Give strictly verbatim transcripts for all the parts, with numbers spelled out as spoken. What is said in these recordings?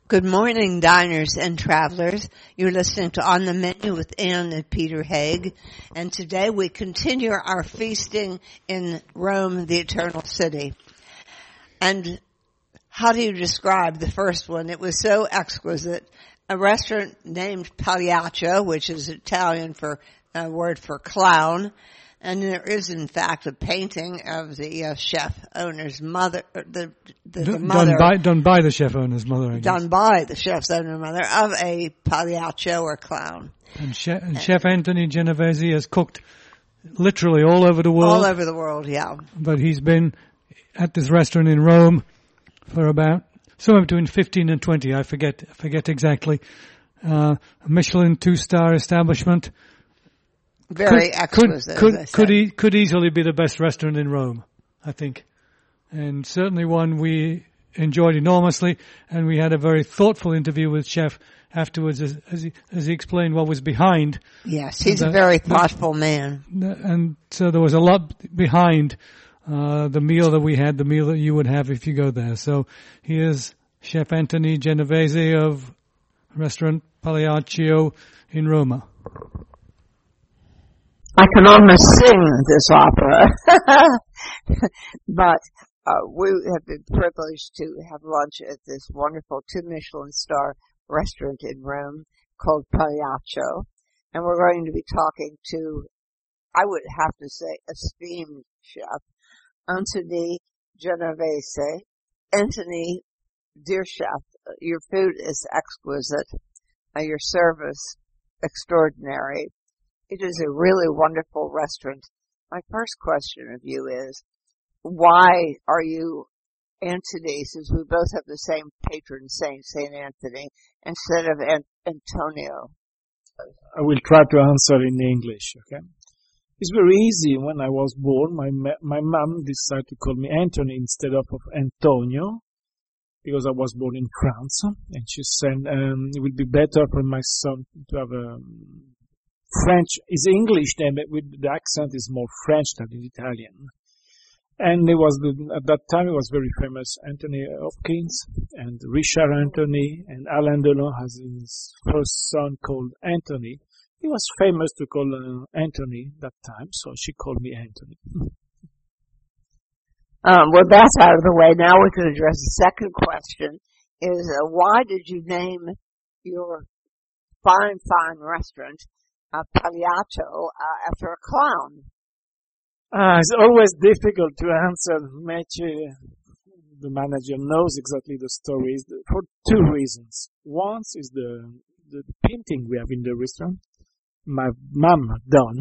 Good morning, diners and travelers. You're listening to On the Menu with Ann and Peter Haig. And today we continue our feasting in Rome, the Eternal City. And how do you describe the first one? It was so exquisite. A restaurant named Pagliaccio, which is Italian for a word for clown. And there is, in fact, a painting of the uh, chef owner's mother, the, the, the done, mother. Done by, done by the chef owner's mother, I guess. Done by the chef's owner's mother of a Pagliaccio or clown. And, chef, and Chef Anthony Genovese has cooked literally all over the world. All over the world, yeah. But he's been at this restaurant in Rome for about somewhere between fifteen and twenty. I forget, I forget exactly. Uh, a Michelin two-star establishment. Very could, exquisite. Could could could, e- could easily be the best restaurant in Rome, I think, and certainly one we enjoyed enormously. And we had a very thoughtful interview with Chef afterwards, as, as he as he explained what was behind. Yes, he's the, a very thoughtful the, man. And so there was a lot behind uh, the meal that we had, the meal that you would have if you go there. So here's Chef Anthony Genovese of Restaurant Pagliaccio in Roma. I can almost sing this opera, but uh, we have been privileged to have lunch at this wonderful two Michelin star restaurant in Rome called Pagliaccio, and we're going to be talking to, I would have to say, esteemed chef Anthony Genovese. Anthony, dear chef, your food is exquisite, uh, your service extraordinary. It is a really wonderful restaurant. My first question of you is, why are you Anthony, since we both have the same patron saint, Saint Anthony, instead of An- Antonio? I will try to answer in English, okay? It's very easy. When I was born, my my mom decided to call me Anthony instead of, of Antonio, because I was born in France, and she said um, it would be better for my son to have a French is English name, but with the accent is more French than Italian. And it was the, at that time it was very famous Anthony Hopkins and Richard Anthony, and Alain Delon has his first son called Anthony. He was famous to call uh, Anthony that time, so she called me Anthony. Um, well, that's out of the way. Now we can address the second question: is uh, why did you name your fine, fine restaurant Uh, Pagliaccio uh, after a clown? Uh, it's always difficult to answer. Matthew, the manager, knows exactly the story for two reasons. One is the, the painting we have in the restaurant, my mom done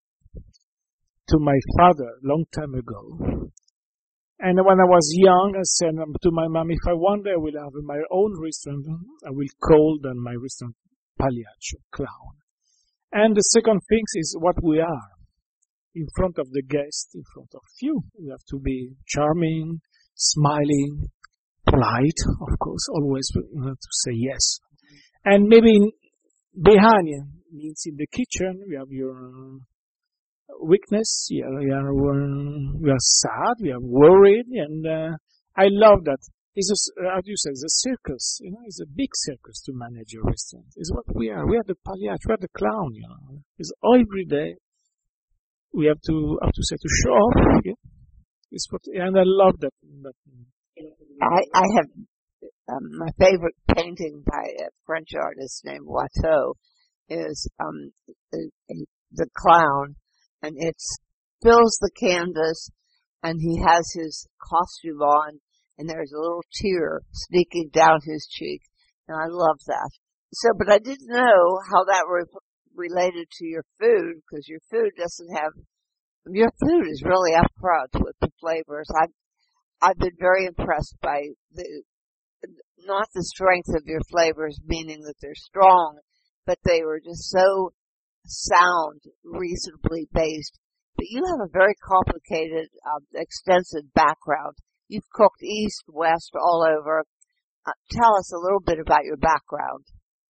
to my father long time ago. And when I was young, I said to my mom, if I one day will have my own restaurant, I will call then my restaurant Pagliaccio, clown. And the second thing is what we are. In front of the guest, in front of you. We have to be charming, smiling, polite, of course, always you have to say yes. And maybe in, behind you, means in the kitchen, you have your weakness, you are, you are, you are sad, you are worried, and uh, I love that. It's a, how do you say, it's a circus, you know, it's a big circus to manage your restaurant. It's what we are. We are the Pagliaccio, we are the clown, you know. It's every day we have to, how to say, to show off, yeah. It's what, and I love that. that. I, I have, um, my favorite painting by a French artist named Watteau is, um, the, the clown, and it fills the canvas, and he has his costume on, and there's a little tear sneaking down his cheek, and I love that. So, but I didn't know how that re- related to your food, because your food doesn't have, your food is really upfront with the flavors. I've, I've been very impressed by the, not the strength of your flavors, meaning that they're strong, but they were just so sound, reasonably based. But you have a very complicated, um, extensive background. You've cooked east, west, all over. Uh, tell us a little bit about your background.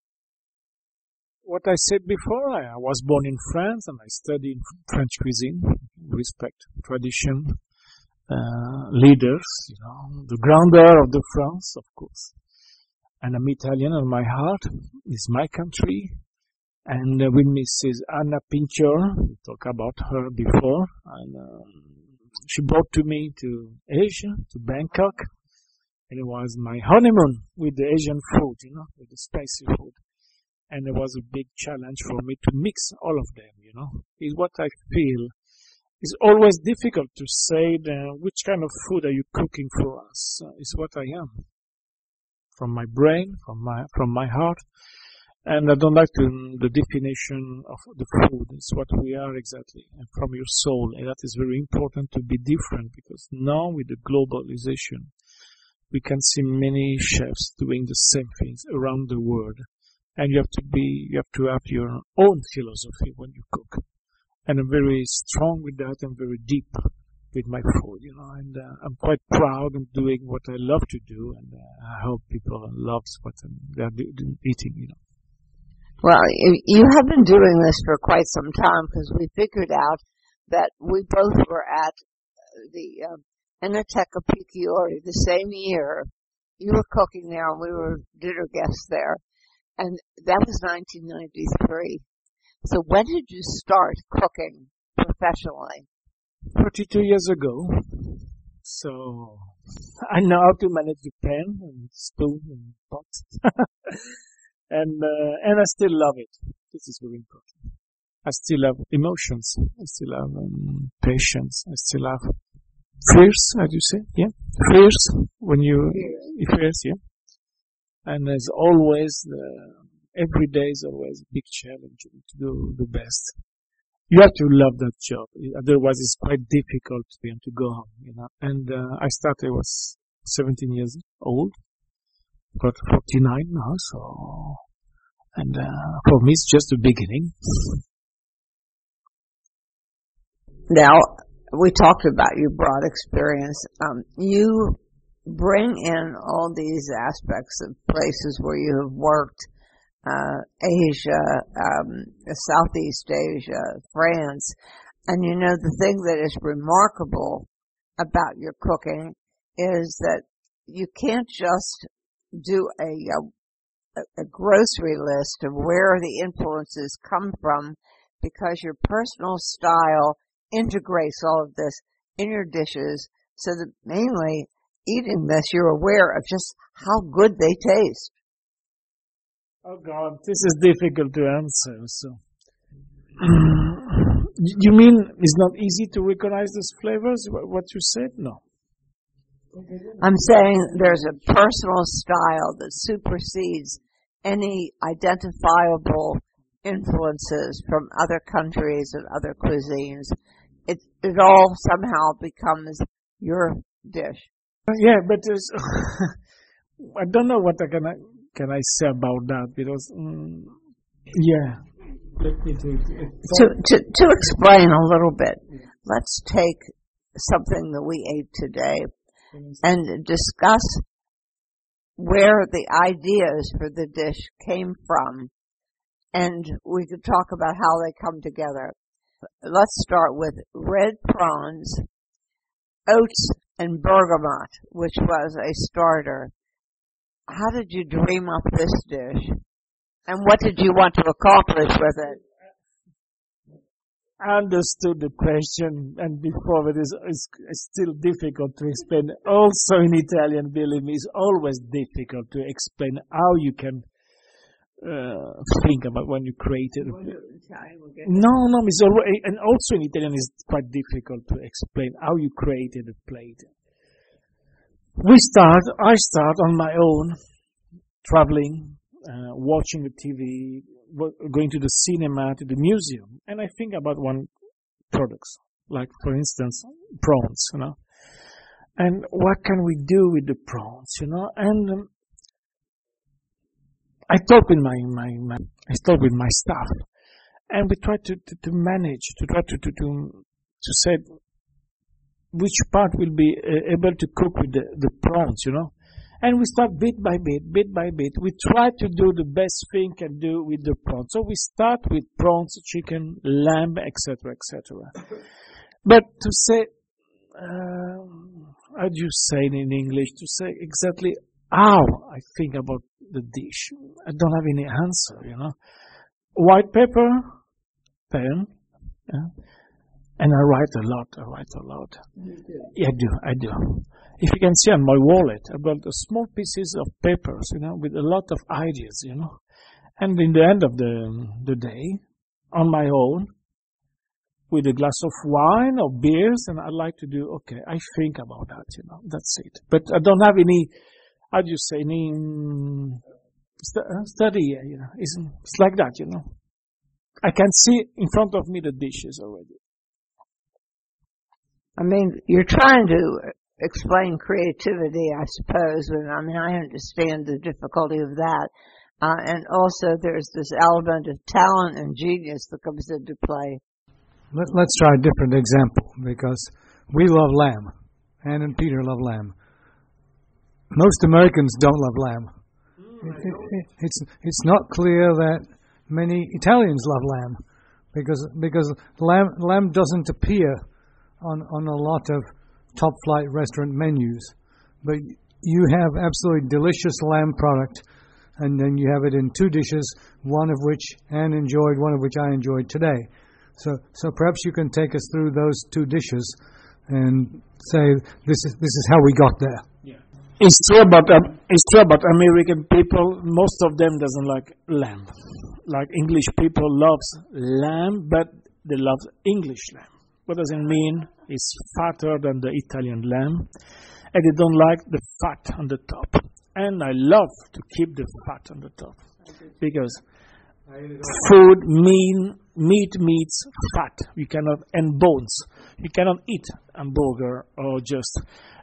What I said before, I was born in France and I studied French cuisine, respect tradition, uh, leaders, you know, the grandeur of the France, of course. And I'm Italian on my heart. It's my country. And uh, with Missus Anna Pinchor, we talked about her before. And um, she brought to me to Asia, to Bangkok. And it was my honeymoon with the Asian food, you know, with the spicy food. And it was a big challenge for me to mix all of them, you know. It's what I feel. It's always difficult to say the, which kind of food are you cooking for us. Uh, it's what I am. From my brain, from my, from my heart. And I don't like to, the definition of the food. It's what we are exactly. And from your soul. And that is very important to be different, because now with the globalization, we can see many chefs doing the same things around the world. And you have to be, you have to have your own philosophy when you cook. And I'm very strong with that and very deep with my food, you know, and uh, I'm quite proud of doing what I love to do, and uh, I hope people love what they're eating, you know. Well, you have been doing this for quite some time, because we figured out that we both were at the uh, Enoteca Picciori the same year. You were cooking there and we were dinner guests there. And that was nineteen ninety-three. So when did you start cooking professionally? thirty-two years ago. So I know how to manage the pan and spoon and pot. and uh, and I still love it. This is very important. I still have emotions. I still have um, patience. I still have fears, how do you say? Yeah, fears when you, fears, yeah. And there's always, uh, every day is always a big challenge to do the best. You have to love that job. Otherwise it's quite difficult to, to go home, you know. And, uh, I started, I was seventeen years old. Got forty-nine now, so, and, uh, for me it's just the beginning. Now, we talked about your broad experience. Um, you bring in all these aspects of places where you have worked, uh, Asia, um, Southeast Asia, France. And you know, the thing that is remarkable about your cooking is that you can't just do a, a, a grocery list of where the influences come from, because your personal style integrates all of this in your dishes, so that mainly eating this, you're aware of just how good they taste. Oh God, this is difficult to answer. So, you mean it's not easy to recognize those flavors? What you said? No. I'm saying there's a personal style that supersedes any identifiable influences from other countries and other cuisines. It it all somehow becomes your dish. Yeah, but I don't know what I can I, can I say about that, because um, yeah. Let me do it. To to to explain a little bit, let's take something that we ate today and discuss where the ideas for the dish came from, and we could talk about how they come together. Let's start with red prawns, oats, and bergamot, which was a starter. How did you dream up this dish? And what did you want to accomplish with it? I understood the question, and before it is it's, it's still difficult to explain. Also in Italian, believe me, it's always difficult to explain how you can uh, think about when you create it. No, no, it's always, and also in Italian it's quite difficult to explain how you created a plate. We start, I start on my own, traveling, uh, watching the T V, going to the cinema, to the museum, and I think about one products, like for instance, prawns, you know, and what can we do with the prawns, you know, and um, I talk with my, my, my, I talk with my staff, and we try to, to, to manage, to try to, to, to, to say which part will be uh, able to cook with the, the prawns, you know. And we start bit by bit, bit by bit. We try to do the best thing can do with the prawns. So we start with prawns, chicken, lamb, et cetera, et cetera. But to say, uh, how do you say it in English? To say exactly how I think about the dish. I don't have any answer, you know. White pepper, pen, yeah. And I write a lot, I write a lot. Yeah, I do, I do. If you can see on my wallet, I've got the small pieces of papers, you know, with a lot of ideas, you know. And in the end of the, the day, on my own, with a glass of wine or beers, and I like to do, okay, I think about that, you know, that's it. But I don't have any, how do you say, any um, st- study, you know, it's, it's like that, you know. I can see in front of me the dishes already. I mean, you're trying to explain creativity, I suppose, and I mean, I understand the difficulty of that. Uh, and also there's this element of talent and genius that comes into play. Let, let's try a different example, because we love lamb. Anne and Peter love lamb. Most Americans don't love lamb. Mm, it, it, it, it's it's not clear that many Italians love lamb, because because lamb lamb doesn't appear on on a lot of top flight restaurant menus, but you have absolutely delicious lamb product, and then you have it in two dishes, one of which Anne enjoyed, one of which I enjoyed today. So, so perhaps you can take us through those two dishes and say this is this is how we got there. Yeah. It's true about um, it's true about American people. Most of them doesn't like lamb. Like English people loves lamb, but they love English lamb. What does it mean? It's fatter than the Italian lamb, and they don't like the fat on the top. And I love to keep the fat on the top, because food mean meat means fat. You cannot, and bones. You cannot eat hamburger or just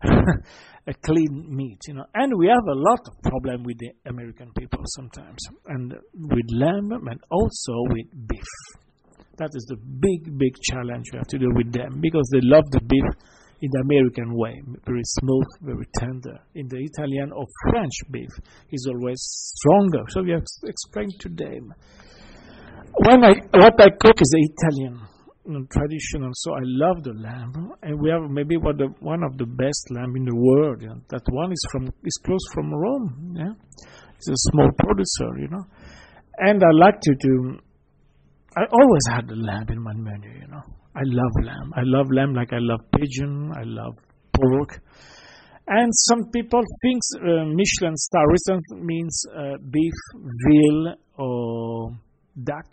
a clean meat, you know. And we have a lot of problem with the American people sometimes, and with lamb and also with beef. That is the big, big challenge we have to do with them, because they love the beef in the American way, very smooth, very tender. In the Italian or French beef is always stronger. So we have to explain to them. When I, what I cook is the Italian, you know, traditional, so I love the lamb, and we have maybe one of the, one of the best lamb in the world. You know. That one is from is close from Rome. Yeah, it's a small producer, you know, and I like to do. I always had the lamb in my menu, you know. I love lamb. I love lamb like I love pigeon. I love pork. And some people think uh, Michelin star restaurant means uh, beef, veal, or duck.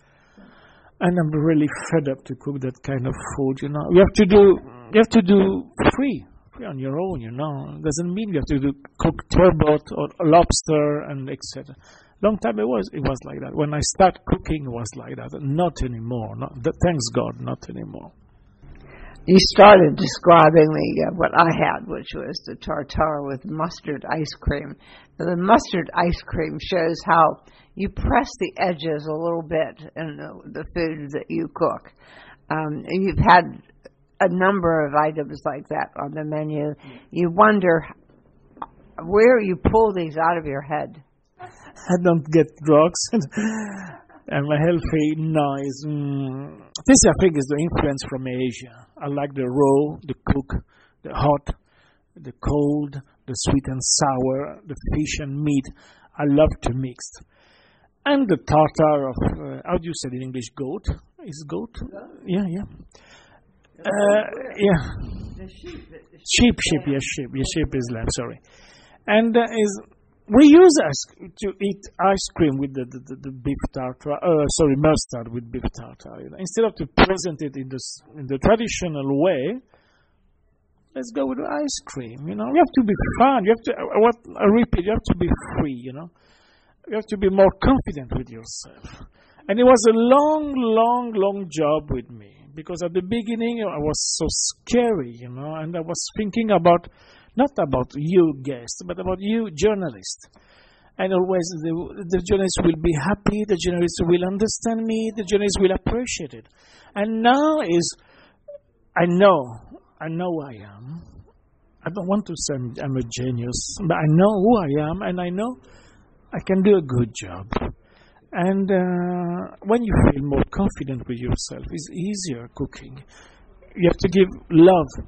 And I'm really fed up to cook that kind of food, you know. You have to do, you have to do free, free on your own, you know. It doesn't mean you have to do cook turbot or lobster and et cetera. Long time it was it was like that. When I started cooking, it was like that. Not anymore. Not, thanks God, not anymore. You started describing the uh, what I had, which was the tartare with mustard ice cream. Now, the mustard ice cream shows how you press the edges a little bit in the, the food that you cook. Um, and you've had a number of items like that on the menu. You wonder where you pull these out of your head. I don't get drugs. Am I healthy? No. It's, mm, this, I think, is the influence from Asia. I like the raw, the cook, the hot, the cold, the sweet and sour, the fish and meat. I love to mix. And the tartar of, uh, how do you say it in English, goat? Is goat? Yeah, yeah. Uh, yeah. Sheep, sheep, yes, sheep. Yeah, sheep is lamb, sorry. And uh, is... We use ice to eat ice cream with the, the, the beef tartare, uh, sorry, mustard with beef tartare. You know. Instead of to present it in the, in the traditional way, let's go with the ice cream, you know. You have to be fun. You have to, uh, what, I repeat, you have to be free, you know. You have to be more confident with yourself. And it was a long, long, long job with me. Because at the beginning, I was so scary, you know, and I was thinking about, not about you guests, but about you journalists. And always the, the journalists will be happy, the journalists will understand me, the journalists will appreciate it. And now is, I know, I know who I am. I don't want to say I'm, I'm a genius, but I know who I am, and I know I can do a good job. And uh, when you feel more confident with yourself, it's easier cooking. You have to give love.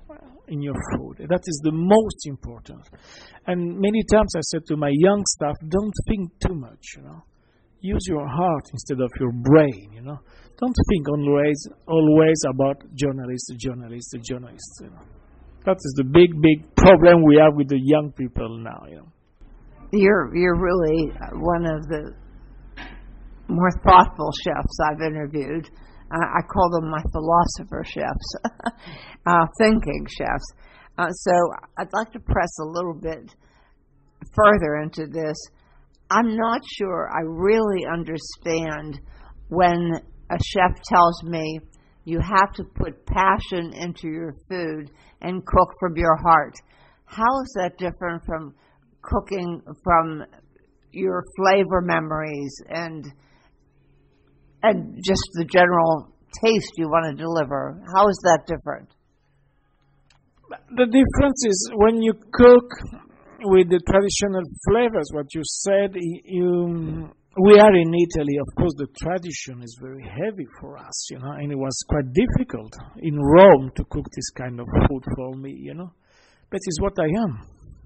in your food. That is the most important. And many times I said to my young staff, don't think too much, you know. Use your heart instead of your brain, you know. Don't think always always about journalists, journalists, journalists, you know. That is the big, big problem we have with the young people now, you know. You're you're really one of the more thoughtful chefs I've interviewed. Uh, I call them my philosopher chefs, uh, thinking chefs. Uh, so I'd like to press a little bit further into this. I'm not sure I really understand when a chef tells me you have to put passion into your food and cook from your heart. How is that different from cooking from your flavor memories and and just the general taste you want to deliver? How is that different? The difference is when you cook with the traditional flavors, what you said, you, we are in Italy, of course the tradition is very heavy for us, you know, and it was quite difficult in Rome to cook this kind of food for me, you know, but it's what I am.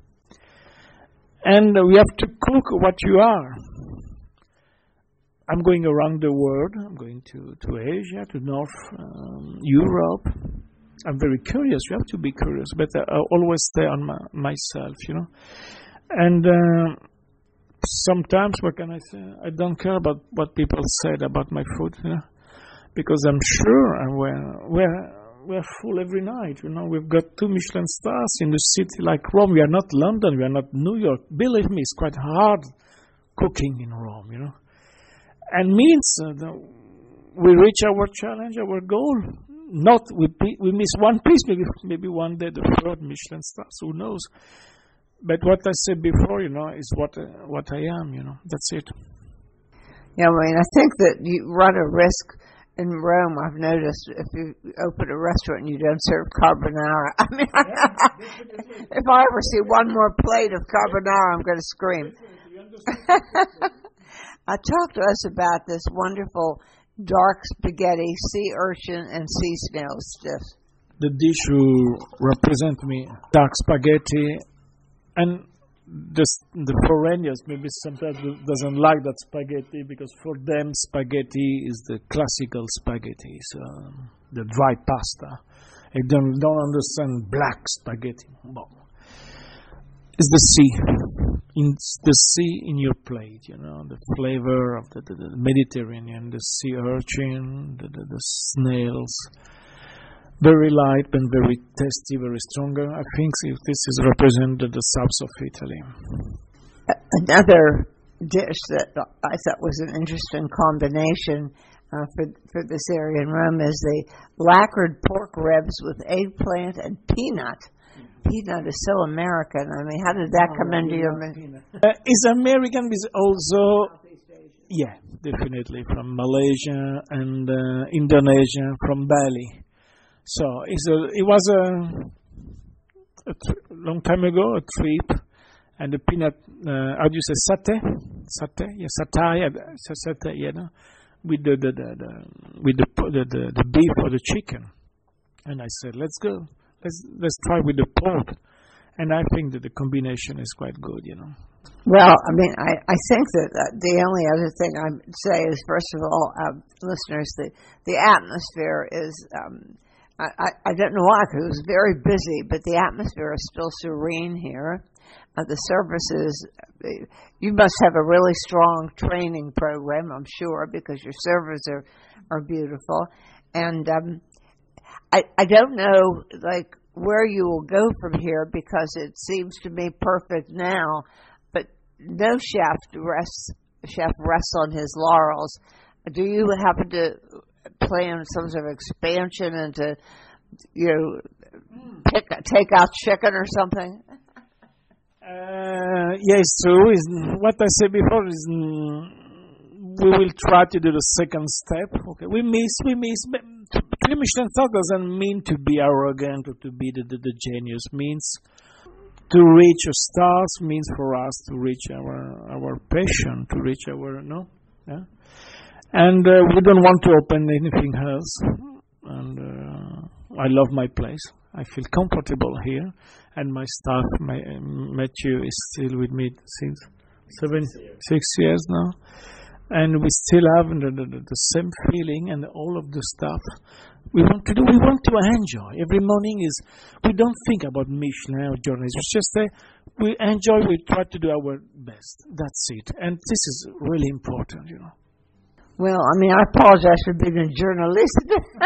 And we have to cook what you are. I'm going around the world. I'm going to, to Asia, to North um, Europe. I'm very curious. You have to be curious, but I, I always stay on my, myself, you know. And uh, sometimes, what can I say? I don't care about what people said about my food, you know, because I'm sure we're, we're, we're full every night, you know. We've got two Michelin stars in the city like Rome. We are not London. We are not New York. Believe me, it's quite hard cooking in Rome, you know. And means uh, the, we reach our challenge, our goal. Not we we miss one piece, maybe maybe one day the third Michelin stars. Who knows? But what I said before, you know, is what uh, what I am. You know, that's it. Yeah, I mean, I think that you run a risk in Rome. I've noticed if you open a restaurant and you don't serve carbonara. I mean, yeah, if I ever see one more plate of carbonara, I'm going to scream. Uh, talk to us about this wonderful dark spaghetti, sea urchin, and sea snail stiff. The dish who represent me, dark spaghetti, and the, the foreigners maybe sometimes doesn't like that spaghetti because for them spaghetti is the classical spaghetti, so the dry pasta. They don't, don't understand black spaghetti. Well, it's the sea. In the sea in your plate, you know, the flavor of the, the, the Mediterranean, the sea urchin, the, the, the snails, very light and very tasty, very stronger. I think if this is represented the south of Italy. Another dish that I thought was an interesting combination uh, for for this area in Rome is the lacquered pork ribs with eggplant and peanut. Peanut is so American. I mean, how did that oh, come into your mind? Uh, it's American, but also, yeah, definitely from Malaysia and uh, Indonesia, from Bali. So it's a, it was a, a tr- long time ago, a trip, and the peanut, uh, how do you say, satay? Satay, yeah, satay, satay, you know, with the, the, the, the with the, the, the, the beef or the chicken. And I said, let's go. Let's let's try with the pork, and I think that the combination is quite good, you know. Well, I mean, I, I think that uh, the only other thing I'd say is, first of all, uh, listeners, the the atmosphere is, um, I, I, I don't know why, because it was very busy, but the atmosphere is still serene here. Uh, the services, uh, you must have a really strong training program, I'm sure, because your servers are, are beautiful. And um I, I don't know, like, where you will go from here because it seems to me perfect now, but no chef rests, chef rests on his laurels. Do you happen to plan some sort of expansion into, you know, pick, take out chicken or something? Uh, yes, true. Is what I said before is mm, we will try to do the second step. Okay, we miss, we miss. But three Michelin stars doesn't mean to be arrogant or to be the, the, the genius. Means to reach a stars means for us to reach our our passion, to reach our no, yeah. And uh, we don't want to open anything else. And uh, I love my place. I feel comfortable here, and my staff, my uh, Matthew, is still with me since seven, six years now, and we still have the, the, the same feeling, and all of the stuff we want to do. We want to enjoy. Every morning is we don't think about Michelin or journeys. It's just uh, we enjoy. We try to do our best. That's it, and this is really important, you know. Well, I mean, I apologize for being a journalist, but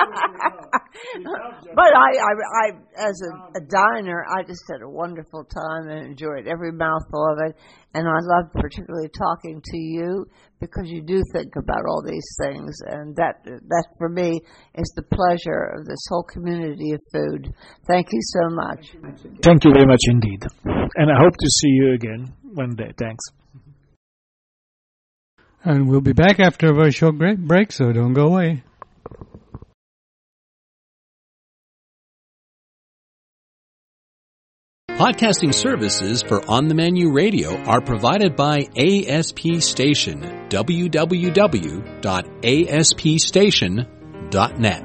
I, I, I, as a, a diner, I just had a wonderful time and enjoyed every mouthful of it. And I loved particularly talking to you because you do think about all these things, and that, that for me is the pleasure of this whole community of food. Thank you so much. Thank you very much indeed, and I hope to see you again one day. Thanks. And we'll be back after a very short break, so don't go away. Podcasting services for On the Menu Radio are provided by A S P Station, w w w dot a s p station dot net.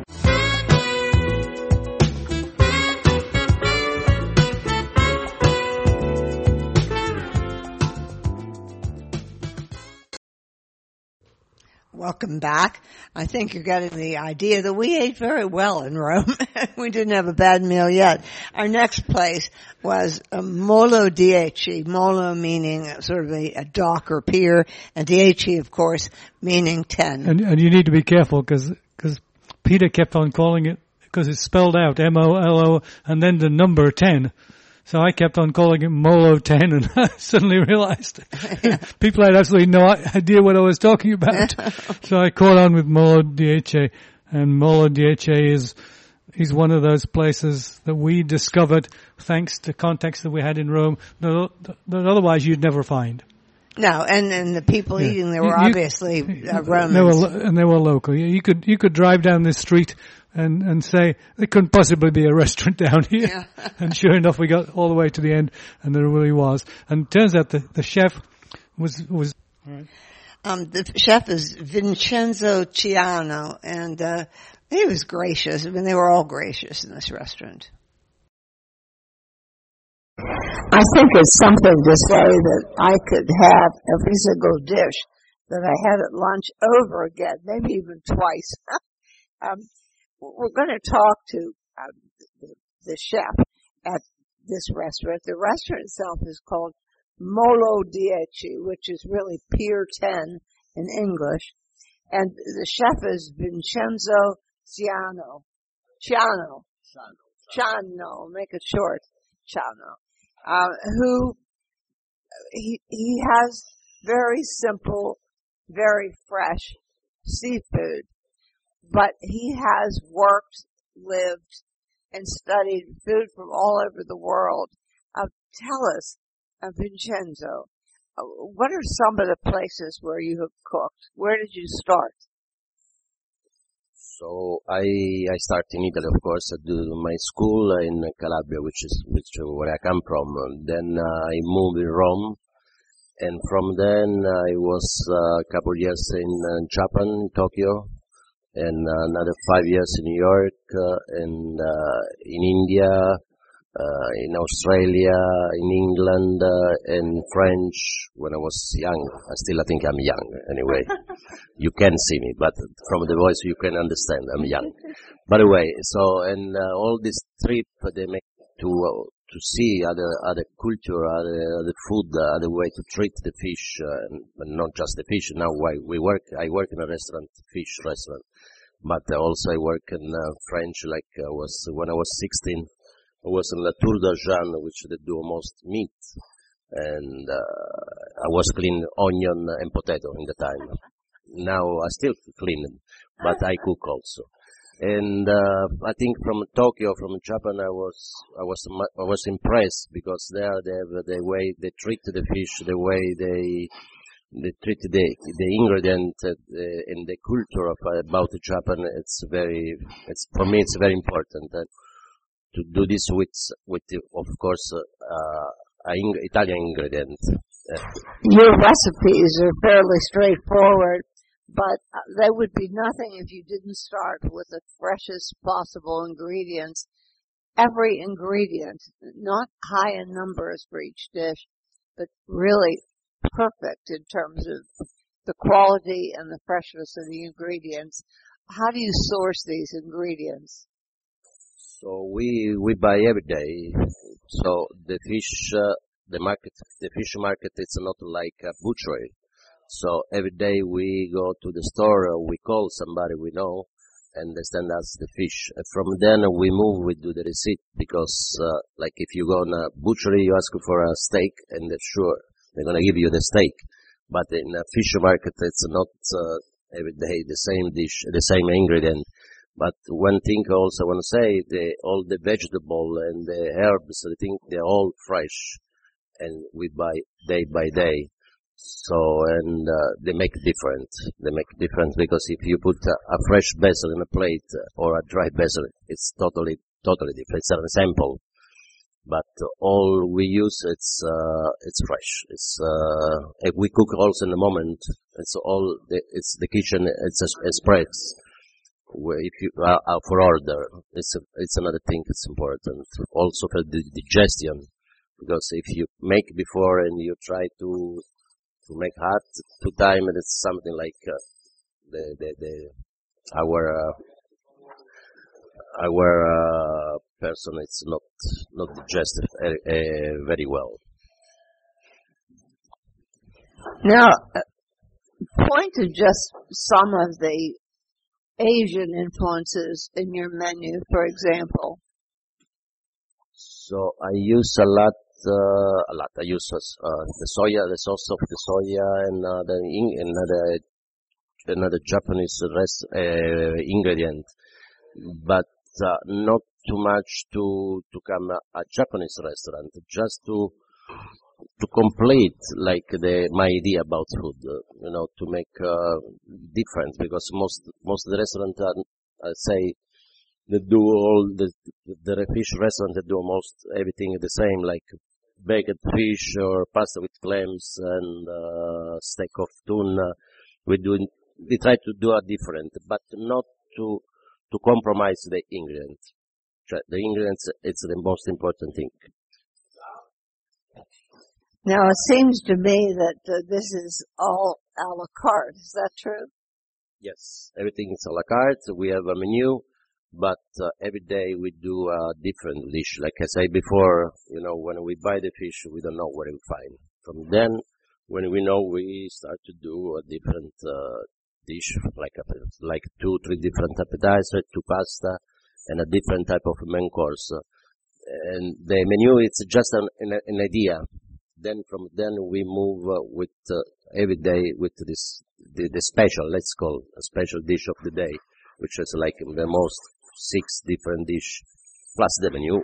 Welcome back. I think you're getting the idea that we ate very well in Rome. We didn't have a bad meal yet. Our next place was um, Molo Dieci. Molo meaning sort of a, a dock or pier, and Dieci, of course, meaning ten. And, and you need to be careful because because Peter kept on calling it, because it's spelled out M O L O and then the number ten. So I kept on calling it Molo ten, and I suddenly realized yeah. people had absolutely no idea what I was talking about. So I caught on with Molo Dieci, and Molo Dieci is is one of those places that we discovered thanks to contacts that we had in Rome that, that otherwise you'd never find. No, and, and the people yeah. eating there were you, obviously uh, Romans. They were, and they were local. You could you could drive down this street and, and say, there couldn't possibly be a restaurant down here. Yeah. And sure enough, we got all the way to the end, and there really was. And it turns out the, the chef was... was right. um, the chef is Vincenzo Ciano, and uh, he was gracious. I mean, they were all gracious in this restaurant. I think it's something to say that I could have every single dish that I had at lunch over again, maybe even twice. um, we're going to talk to um, the, the chef at this restaurant. The restaurant itself is called Molo Dieci, which is really Pier ten in English. And the chef is Vincenzo Ciano. Ciano. Ciano. Make it short. Ciano. Uh, who, he, he has very simple, very fresh seafood, but he has worked, lived, and studied food from all over the world. Uh, tell us, uh, Vincenzo, uh, what are some of the places where you have cooked? Where did you start? So I I started in Italy, of course. I do my school in Calabria, which is which where I come from. Then uh, I moved in Rome, and from then I was uh, a couple of years in uh, Japan, Tokyo, and uh, another five years in New York, uh, and uh, in India, uh, in Australia, in England, uh, and French when I was young. I still I think I'm young anyway. You can see me, but from the voice you can understand I'm young. By the way, so and uh, all this trip they make to uh, to see other other culture, other other food, uh, other way to treat the fish, uh, and, and not just the fish. Now I, we work. I work in a restaurant, fish restaurant, but also I work in uh, French. Like I was when I was sixteen. I was in La Tour d'Argent, which they do most meat, and uh, I was cleaning onion and potato in the time. Now I still clean it, but I cook also. And uh, I think from Tokyo, from Japan, I was I was I was impressed because there they have the way they treat the fish, the way they they treat the the ingredient uh, and the culture of uh, about Japan. It's very it's for me it's very important. Uh, to do this with, with of course, uh, an Italian ingredient. Your recipes are fairly straightforward, but they would be nothing if you didn't start with the freshest possible ingredients every ingredient, not high in numbers for each dish, but really perfect in terms of the quality and the freshness of the ingredients. How do you source these ingredients? So we we buy every day. So the fish, uh, the market, the fish market, it's not like a butchery. So every day we go to the store, uh, we call somebody we know, and they send us the fish. Uh, From then we move, we do the receipt, because uh, like if you go in a butchery, you ask for a steak, and they're sure they're gonna give you the steak. But in a fish market, it's not uh, every day the same dish, the same ingredient. But one thing I also want to say, the, all the vegetable and the herbs, I think they're all fresh, and we buy day by day. So, and uh, they make different. They make difference because if you put a, a fresh basil in a plate or a dry basil, it's totally, totally different. It's a sample. But all we use, it's, uh, it's fresh. It's, uh, if we cook also in the moment, it's all, the, it's the kitchen, it's a, a spread. Where if you, uh, uh, for order, it's a, it's another thing that's important. Also for the digestion. Because if you make before and you try to, to make hot two time, and it's something like, uh, the, the, the, our, uh, our, uh, person, it's not, not digested uh, uh, very well. Now, uh, point to just some of the Asian influences in your menu, for example. So I use a lot, uh, a lot. I use uh, the soya, the sauce of the soya, and uh, the in, another another Japanese rest, uh, ingredient, but uh, not too much to to come a, a Japanese restaurant. Just to to complete like the my idea about food, uh, you know, to make uh, different, because most most of the restaurants uh, say. They do all the, the fish restaurants, they do almost everything the same, like baked fish or pasta with clams and uh, steak of tuna. We do, we try to do a different, but not to, to compromise the ingredients. The ingredients, it's the most important thing. Now, it seems to me that uh, this is all a la carte. Is that true? Yes, everything is a la carte. We have a menu. But uh, every day we do a different dish. Like I said before, you know, when we buy the fish, we don't know where we find. From then, when we know, we start to do a different uh, dish, like a, like two, three different appetizers, two pasta, and a different type of main course. And the menu, it's just an, an, an idea. Then from then we move uh, with uh, every day with this the, the special, let's call a special dish of the day, which is like the most six different dish plus the menu.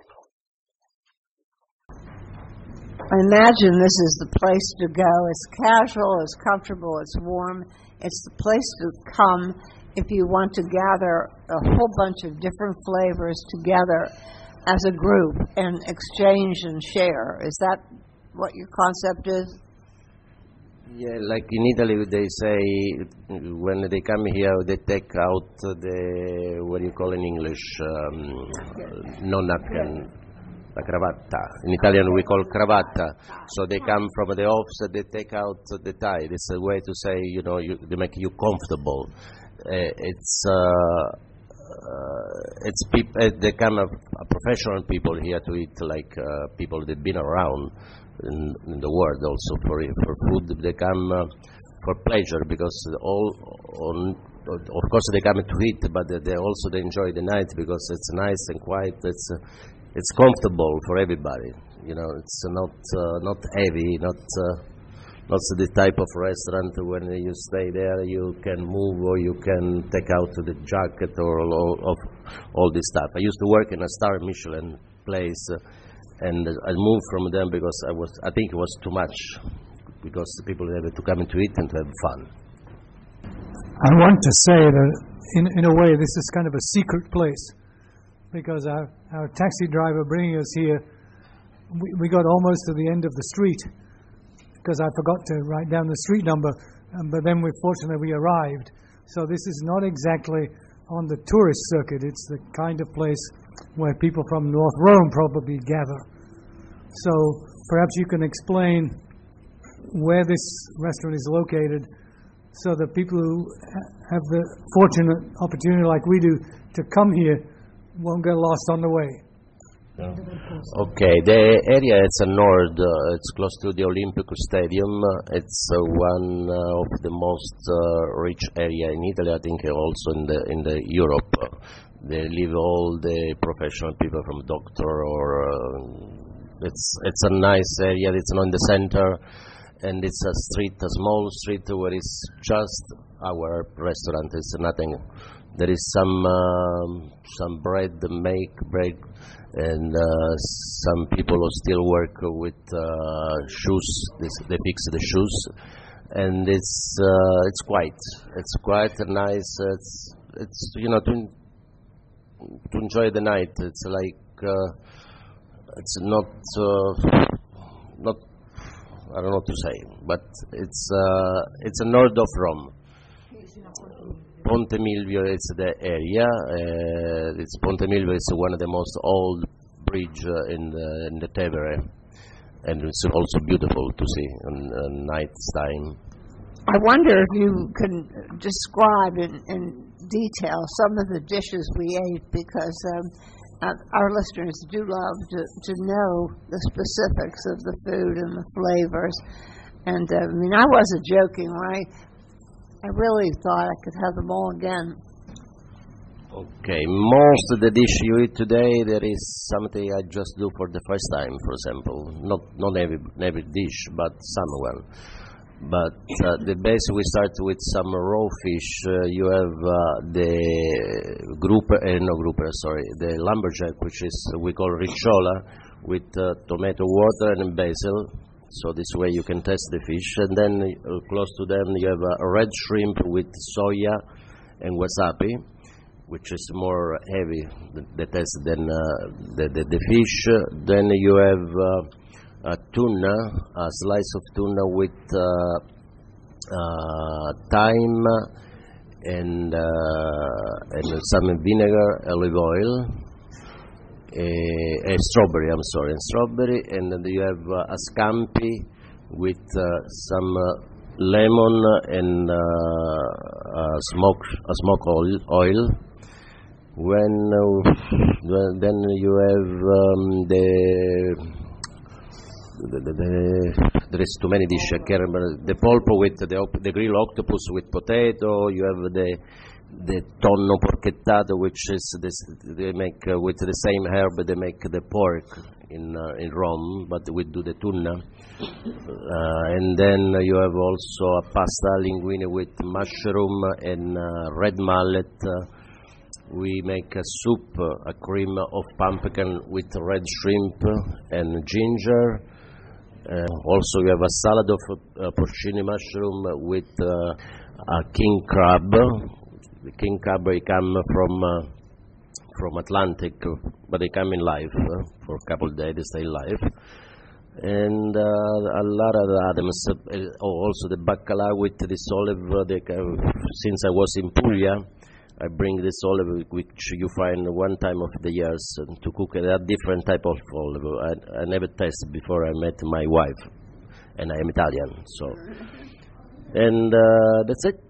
I imagine this is the place to go. It's casual, it's comfortable, it's warm. It's the place to come if you want to gather a whole bunch of different flavors together as a group and exchange and share. Is that what your concept is? Yeah, like in Italy, they say when they come here, they take out the, what do you call in English, um, nonak and la cravatta. In Italian, we call cravatta. So they come from the office, they take out the tie. It's a way to say, you know, you, they make you comfortable. Uh, it's uh, uh, it's people. Uh, they come a, a professional people here to eat, like uh, people that've been around. In, in the world also for for food. They come uh, for pleasure, because all on, of course they come to eat, but they also they enjoy the night because it's nice and quiet. It's uh, it's comfortable for everybody. You know, it's not uh, not heavy, not uh, not the type of restaurant when you stay there you can move or you can take out the jacket or all of all this stuff. I used to work in a star Michelin place. Uh, And I moved from them because I was, I think it was too much, because the people have to come to eat and to have fun. I want to say that in in a way this is kind of a secret place, because our, our taxi driver bringing us here, we, we got almost to the end of the street, because I forgot to write down the street number, um, but then we fortunately we arrived. So this is not exactly on the tourist circuit. It's the kind of place where people from North Rome probably gather. So perhaps you can explain where this restaurant is located so that people who have the fortunate opportunity like we do to come here won't get lost on the way. Okay, the area is a north, uh, it's close to the Olympic Stadium. It's uh, one uh, of the most uh, rich area in Italy, I think also in the in the Europe. They live all the professional people from doctor or uh, it's it's a nice area. It's not in the center, and it's a street, a small street where it's just our restaurant. It's nothing. There is some um, some bread, make bread. And uh, some people who still work with uh, shoes. They, they fix the shoes, and it's uh, it's quite it's quite nice. It's it's you know to to enjoy the night. It's like uh, it's not uh, not I don't know what to say, but it's uh, it's a north of Rome. Ponte Milvio is the area. Uh, it's Ponte Milvio is one of the most old bridge uh, in the in the Tevere, and it's also beautiful to see on, on night time. I wonder if you can describe in, in detail some of the dishes we ate, because um, uh, our listeners do love to, to know the specifics of the food and the flavors. And uh, I mean, I wasn't joking, right? I really thought I could have them all again. Okay, most of the dish you eat today, there is something I just do for the first time, for example. Not not every every dish, but some one. But uh, the base, we start with some raw fish. Uh, you have uh, the grouper, uh, no grouper, sorry, the lumberjack, which is we call ricciola, with uh, tomato water and basil. So this way you can taste the fish. And then uh, close to them you have a red shrimp with soya and wasabi, which is more heavy, the, the taste than uh, the, the, the fish. Then you have uh, a tuna, a slice of tuna with uh, uh, thyme and, uh, and some vinegar, olive oil. A, a strawberry, I'm sorry, and strawberry, and then you have uh, a scampi with uh, some uh, lemon and uh, uh, smoke, a smoke oil. oil. When uh, then you have um, the, the, the, the there is too many dishes. I can't remember the polpo with the the grilled octopus with potato. You have the the tonno porchettato, which is this, they make uh, with the same herb they make the pork in uh, in Rome, but we do the tuna. Uh, and then you have also a pasta linguine with mushroom and uh, red mullet. Uh, we make a soup, uh, a cream of pumpkin with red shrimp and ginger. Uh, also, you have a salad of uh, porcini mushroom with uh, a king crab. The king crab, they come from uh, from Atlantic, but they come in live uh, for a couple of days. They stay live, and uh, a lot of the items. Uh, also, the baccalà with this olive. Uh, they, uh, since I was in Puglia, I bring this olive, which you find one time of the years uh, to cook. There are different type of olive. I, I never tasted before I met my wife, and I am Italian. So, and uh, that's it.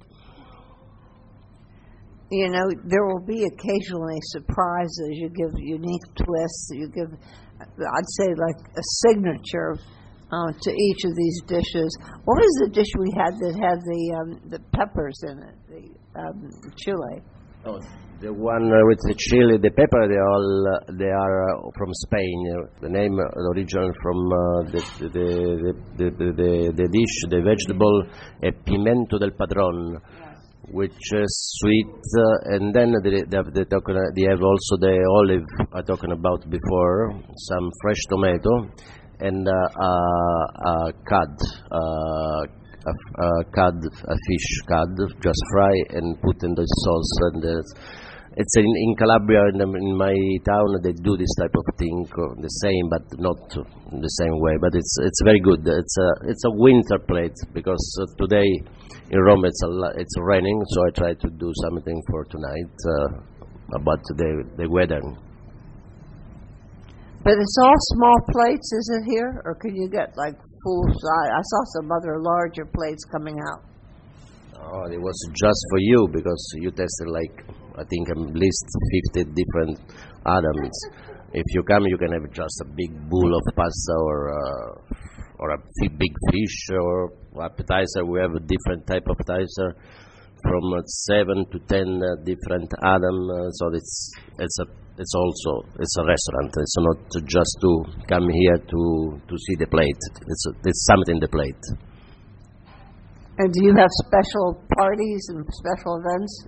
You know, there will be occasionally surprises. You give unique twists. You give, I'd say, like a signature uh, to each of these dishes. What was the dish we had that had the um, the peppers in it? The um, chili. Oh, the one uh, with the chili, the pepper. They all uh, they are uh, from Spain. Uh, the name, uh, the original from uh, the, the, the, the, the, the the dish, the vegetable, a pimento del padron. Which is sweet, uh, and then they, they, have, they, talk, they have also the olive I talking about before, some fresh tomato, and uh, uh, a cod, uh, a, a cod, a fish cod, just fry and put in the sauce, and uh, it's in, in Calabria, in, the, in my town, they do this type of thing, uh, the same, but not in the same way. But it's it's very good. It's a it's a winter plate because uh, today in Rome it's a it's raining, so I try to do something for tonight uh, about the the weather. But it's all small plates, is it here, or can you get like full size? I saw some other larger plates coming out. Oh, it was just for you because you tested like I think at least fifty different items. If you come, you can have just a big bowl of pasta or uh, or a f- big fish or appetizer. We have a different type of appetizer from uh, seven to ten uh, different items. Uh, so it's it's a it's also it's a restaurant. It's not just to come here to to see the plate. It's a, it's something in the plate. And do you have special parties and special events?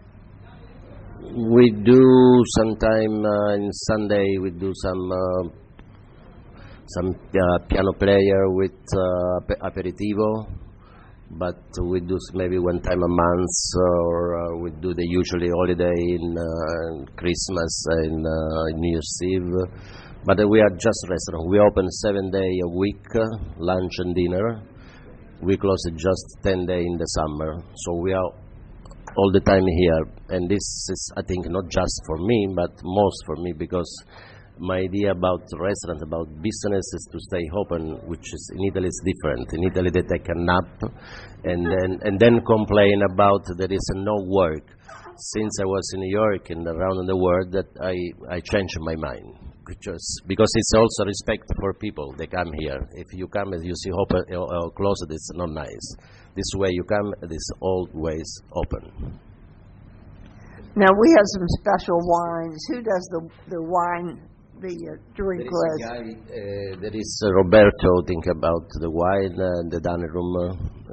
We do sometime uh, in Sunday. We do some uh, some uh, piano player with uh, aperitivo, but we do maybe one time a month, or uh, we do the usually holiday in uh, Christmas and uh, New Year's Eve. But uh, we are just a restaurant. We open seven day a week, uh, lunch and dinner. We close it just ten days in the summer, so we are all the time here. And this is, I think, not just for me, but most for me, because my idea about restaurant, about business, is to stay open, which is in Italy is different. In Italy they take a nap and then and then complain about there is no work. Since I was in New York and around the world, that I, I changed my mind. Just because it's also respect for people. They come here. If you come and you see open or closed, it's not nice. This way you come, it is always open. Now we have some special wines. Who does the the wine, the uh, drink there list? Is a guy, uh, there is uh, Roberto. Think about the wine and uh, the dining room. Uh,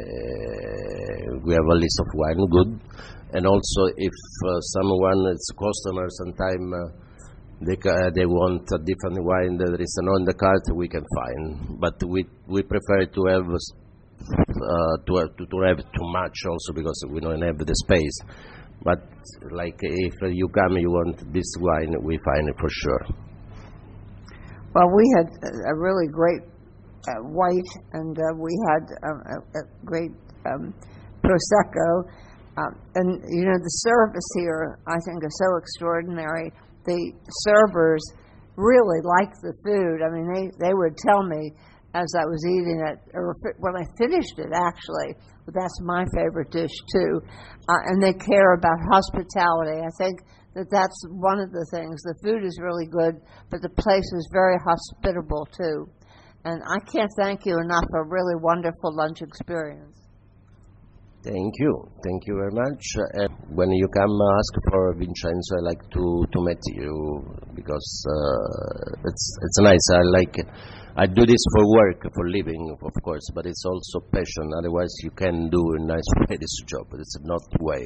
we have a list of wine, good. And also, if uh, someone, it's a customer, sometime. Uh, They, uh, they want a different wine. There is an on the cart we can find, but we we prefer to have uh, to, have, to to have too much also because we don't have the space. But like if you come, you want this wine, we find it for sure. Well, we had a really great uh, white, and uh, we had um, a, a great um, prosecco, um, and you know the service here I think is so extraordinary. The servers really liked the food. I mean, they, they would tell me as I was eating it, or when I finished it, actually, but that's my favorite dish, too. Uh, and they care about hospitality. I think that that's one of the things. The food is really good, but the place is very hospitable, too. And I can't thank you enough for a really wonderful lunch experience. Thank you. Thank you very much. Uh, when you come uh, ask for Vincenzo, I like to, to meet you because uh, it's it's nice. I like it. I do this for work, for living, of course, but it's also passion. Otherwise, you can do a nice way this job, but it's not way.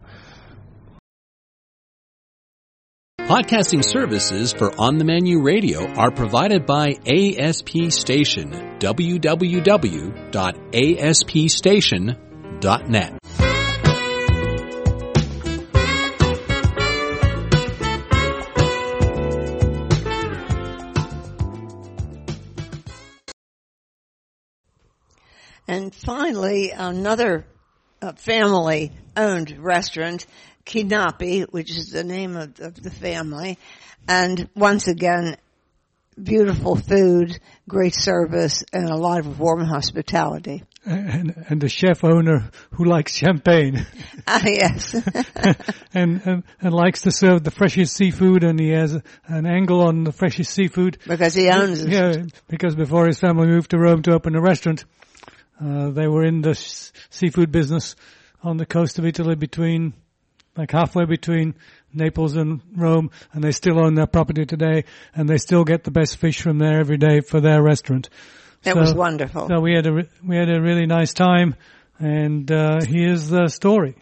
Podcasting services for On the Menu Radio are provided by A S P Station, w w w dot a s p station dot net. And finally, another uh, family-owned restaurant, Chinapi, which is the name of, of the family. And once again, beautiful food, great service, and a lot of warm hospitality. And, and the chef owner who likes champagne. Ah, yes. and, and and likes to serve the freshest seafood, and he has a, an angle on the freshest seafood. Because he owns it. Yeah, because before his family moved to Rome to open a restaurant, uh, they were in the s- seafood business on the coast of Italy between, like halfway between Naples and Rome, and they still own that property today, and they still get the best fish from there every day for their restaurant. It so, was wonderful. So we had a re- we had a really nice time, and uh, here's the story.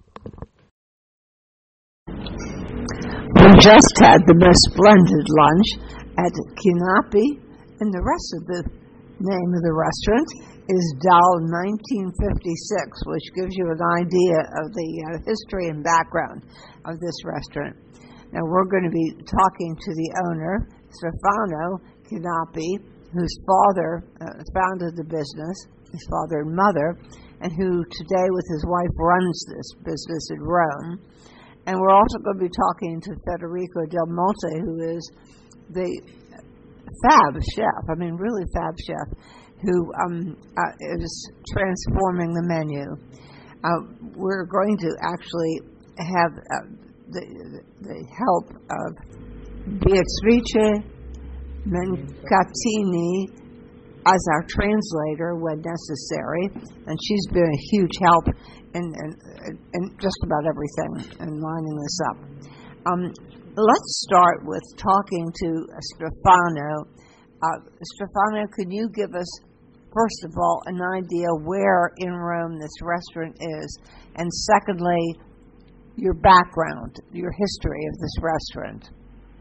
We just had the most splendid lunch at Chinapi, and the rest of the name of the restaurant is Dal nineteen fifty-six, which gives you an idea of the uh, history and background of this restaurant. Now we're going to be talking to the owner, Stefano Chinapi, whose father uh, founded the business, his father and mother, and who today with his wife runs this business in Rome. And we're also going to be talking to Federico Del Monte, who is the fab chef, I mean really fab chef, who um, uh, is transforming the menu. Uh, we're going to actually have uh, the, the help of Beatrice Mencatini as our translator when necessary, and she's been a huge help in, in, in just about everything in lining this up. Um, let's start with talking to Stefano. Uh, Stefano, can you give us, first of all, an idea where in Rome this restaurant is, and secondly, your background, your history of this restaurant?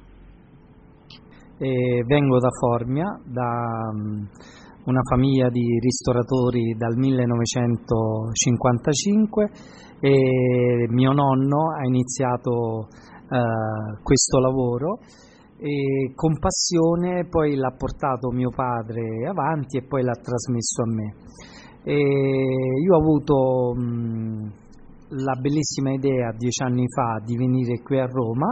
E vengo da Formia, da um, una famiglia di ristoratori dal millenovecentocinquantacinque, e mio nonno ha iniziato uh, questo lavoro e con passione poi l'ha portato mio padre avanti e poi l'ha trasmesso a me. E io ho avuto um, la bellissima idea dieci anni fa di venire qui a Roma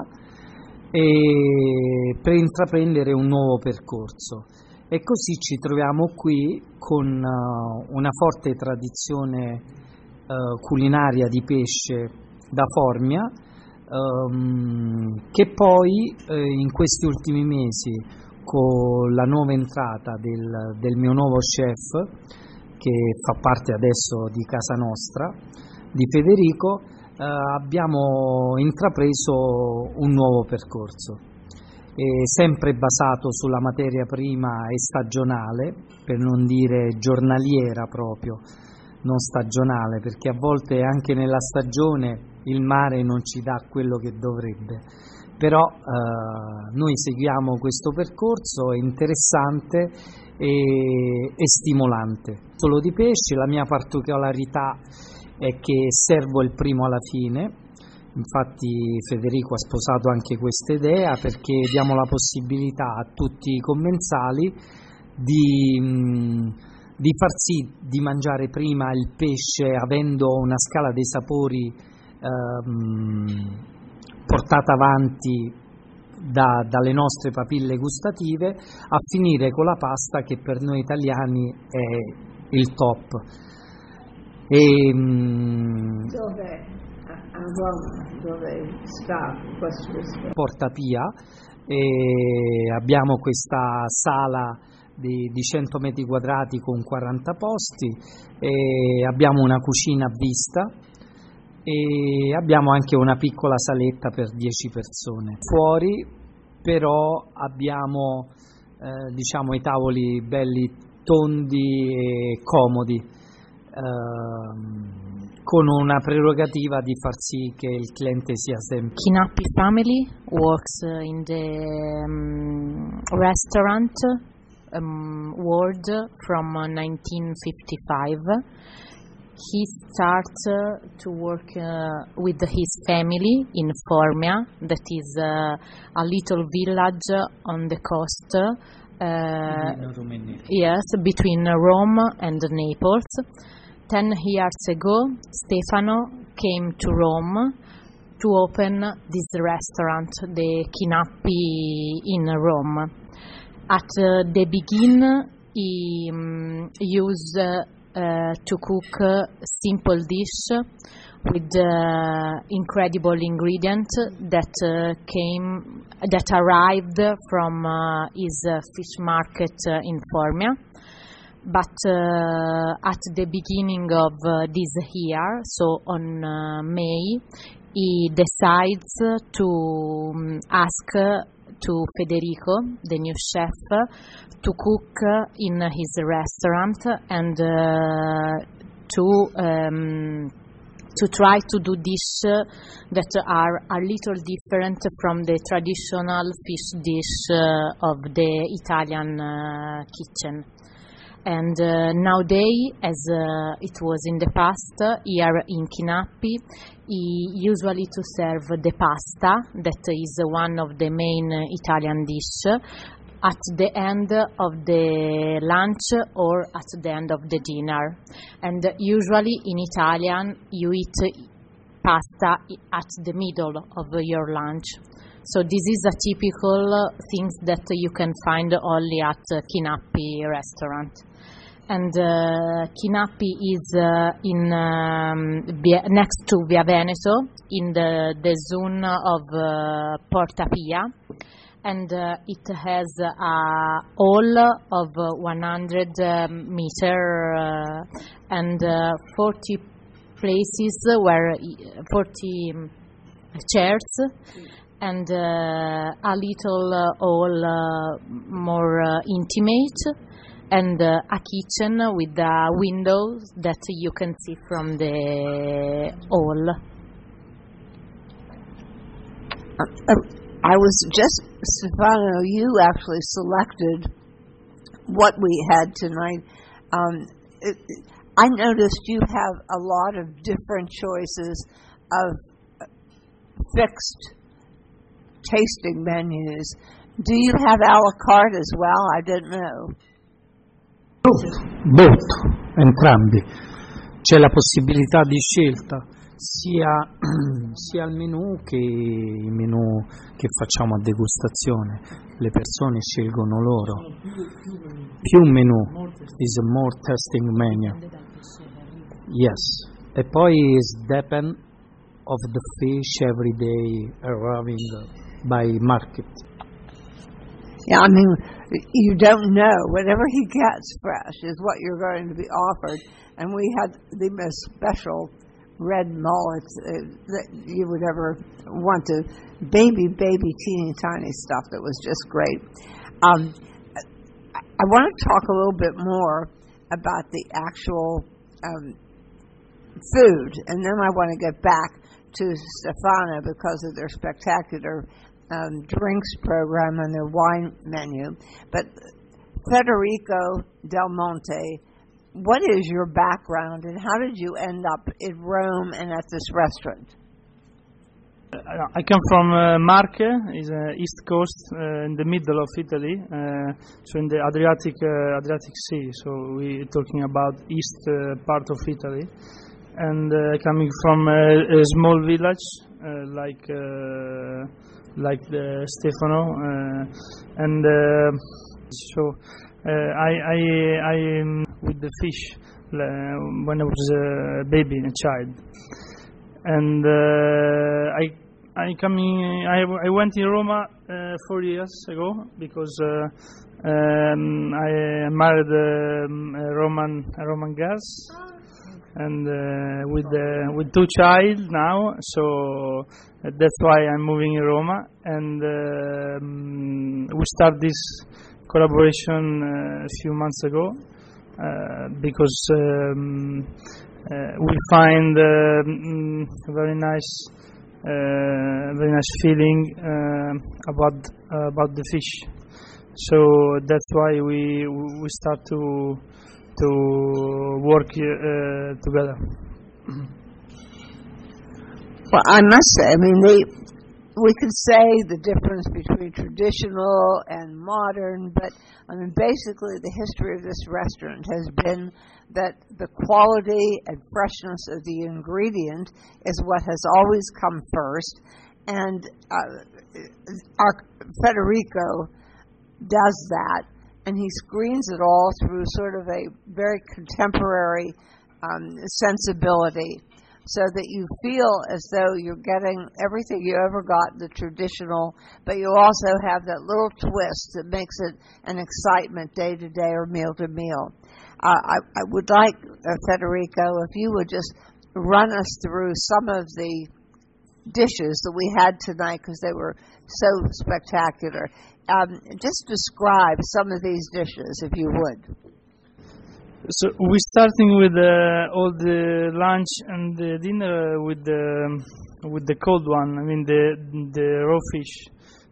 e per intraprendere un nuovo percorso, e così ci troviamo qui con uh, una forte tradizione uh, culinaria di pesce da Formia, um, che poi uh, in questi ultimi mesi, con la nuova entrata del, del mio nuovo chef, che fa parte adesso di casa nostra, di Federico, Uh, abbiamo intrapreso un nuovo percorso, e sempre basato sulla materia prima e stagionale, per non dire giornaliera proprio, non stagionale, perché a volte anche nella stagione il mare non ci dà quello che dovrebbe, però uh, noi seguiamo questo percorso, è interessante e, e stimolante. Solo di pesce, la mia particolarità è che servo il primo alla fine, infatti Federico ha sposato anche questa idea, perché diamo la possibilità a tutti i commensali di, di far sì di mangiare prima il pesce, avendo una scala dei sapori ehm, portata avanti da, dalle nostre papille gustative, a finire con la pasta, che per noi italiani è il top. E, dove a Roma, dove sta questo ristorante? Porta Pia, e abbiamo questa sala di, di cento metri quadrati con quaranta posti, e abbiamo una cucina a vista e abbiamo anche una piccola saletta per dieci persone. Fuori però abbiamo eh, diciamo i tavoli belli tondi e comodi, Uh, con una prerogativa di far sì che il cliente sia sempre. Chinapi family works in the um, restaurant um, world from nineteen fifty-five. He started to work uh, with his family in Formia, that is uh, a little village on the coast, uh, yes, between Rome and Naples. Ten years ago, Stefano came to Rome to open this restaurant, the Chinapi in Rome. At uh, the beginning, he um, used uh, uh, to cook a simple dish with uh, incredible ingredients that uh, came, that arrived from uh, his uh, fish market uh, in Formia. But uh, at the beginning of uh, this year, so on uh, May, he decides to um, ask uh, to Federico, the new chef, to cook uh, in his restaurant and uh, to um, to try to do dishes that are a little different from the traditional fish dish uh, of the Italian uh, kitchen. And uh, nowadays, as uh, it was in the past, uh, here in Chinappi, he usually to serve the pasta, that is one of the main Italian dish, at the end of the lunch or at the end of the dinner. And usually in Italian, you eat pasta at the middle of your lunch. So this is a typical thing that you can find only at Chinappi restaurant. And uh, Chinappi is uh, in um, Via, next to Via Veneto, in the, the zone of uh, Porta Pia, and uh, it has a hall of one hundred uh, meter uh, and uh, forty places where forty chairs and uh, a little uh, hall uh, more uh, intimate. And uh, a kitchen with uh, windows that you can see from the hall. Uh, I was just, Stefano, you actually selected what we had tonight. Um, it, I noticed you have a lot of different choices of fixed tasting menus. Do you have a la carte as well? I didn't know. Both, entrambi. C'è la possibilità di scelta sia, sia al menù che i menù che facciamo a degustazione. Le persone scelgono loro. Più menù is a more tasting menu. Yes. E poi is depend of the fish every day arriving by market. Yeah, I mean, you don't know. Whatever he gets fresh is what you're going to be offered. And we had the most special red mullet uh, that you would ever want to. Baby, baby, teeny tiny stuff that was just great. Um, I want to talk a little bit more about the actual um, food. And then I want to get back to Stefano because of their spectacular Um, drinks program and their wine menu. But Federico Del Monte, what is your background and how did you end up in Rome and at this restaurant? I come from uh, Marche, is uh, east coast, uh, in the middle of Italy, uh, so in the Adriatic uh, Adriatic Sea. So we're talking about east uh, part of Italy, and uh, coming from a, a small village uh, like. Uh, like the Stefano, uh, and uh, so uh, I I I um, with the fish uh, when I was a baby, a child, and uh, I I coming I I went in Roma uh, four years ago because uh, um, I married um, a Roman a Roman girl. And uh, with uh, with two child now, so that's why I'm moving in Roma, and uh, um, we start this collaboration uh, a few months ago uh, because um, uh, we find uh, a very nice, uh, very nice feeling uh, about uh, about the fish. So that's why we we start to. to work uh, together. Well, I must say, I mean, they, we could say the difference between traditional and modern, but I mean, basically the history of this restaurant has been that the quality and freshness of the ingredient is what has always come first, and uh, our Federico does that. And he screens it all through sort of a very contemporary um, sensibility so that you feel as though you're getting everything you ever got, the traditional, but you also have that little twist that makes it an excitement day to day or meal to meal. Uh, I, I would like, uh, Federico, if you would just run us through some of the dishes that we had tonight because they were so spectacular. Um, just describe some of these dishes, if you would. So we're starting with uh, all the lunch and the dinner with the with the cold one. I mean the the raw fish.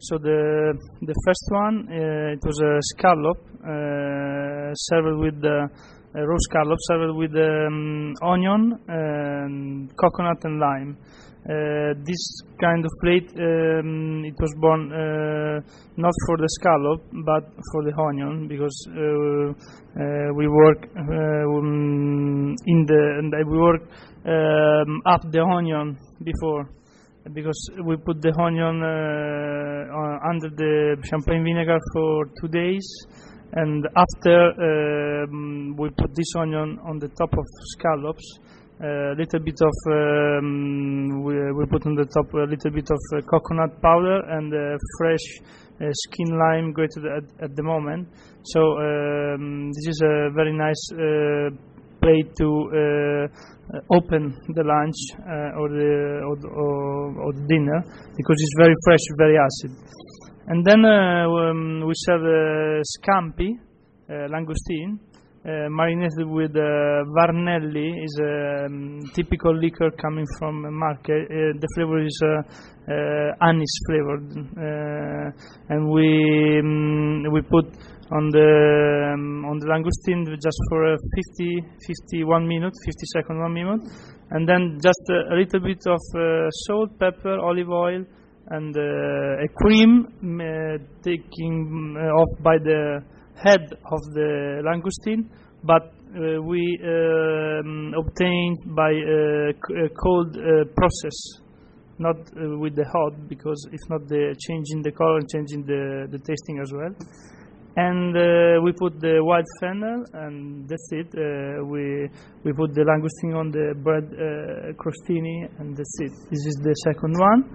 So the the first one, uh, it was a scallop uh, served with the uh, raw scallop served with um, onion, and coconut, and lime. Uh, this kind of plate, um, it was born uh, not for the scallop but for the onion, because uh, uh, we work uh, um, in the and we work um, up the onion before, because we put the onion uh, under the champagne vinegar for two days, and after um, we put this onion on the top of scallops. A uh, little bit of um, we, we put on the top a little bit of uh, coconut powder and uh, fresh uh, skin lime grated at, at the moment. So um, this is a very nice uh, plate to uh, open the lunch uh, or the or, or, or the dinner, because it's very fresh, very acid. And then uh, um, we serve uh, scampi, uh, langoustine. Uh, marinated with uh, Varnelli, is a um, typical liquor coming from Marche. Uh, the flavor is uh, uh, anise flavored, uh, and we um, we put on the um, on the langoustine just for uh, fifty, fifty-one minutes, fifty seconds, one minute, and then just a, a little bit of uh, salt, pepper, olive oil, and uh, a cream uh, taking uh, off by the head of the langoustine, but uh, we um, obtained by a, a cold uh, process, not uh, with the hot, because if not, the changing the color and changing the, the tasting as well. And uh, we put the white fennel, and that's it. Uh, we we put the langoustine on the bread uh, crostini, and that's it. This is the second one.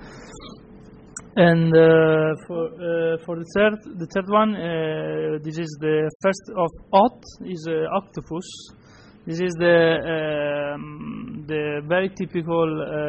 And uh, for uh, for the third the third one, uh, this is the first of hot, is uh, octopus. This is the um, the very typical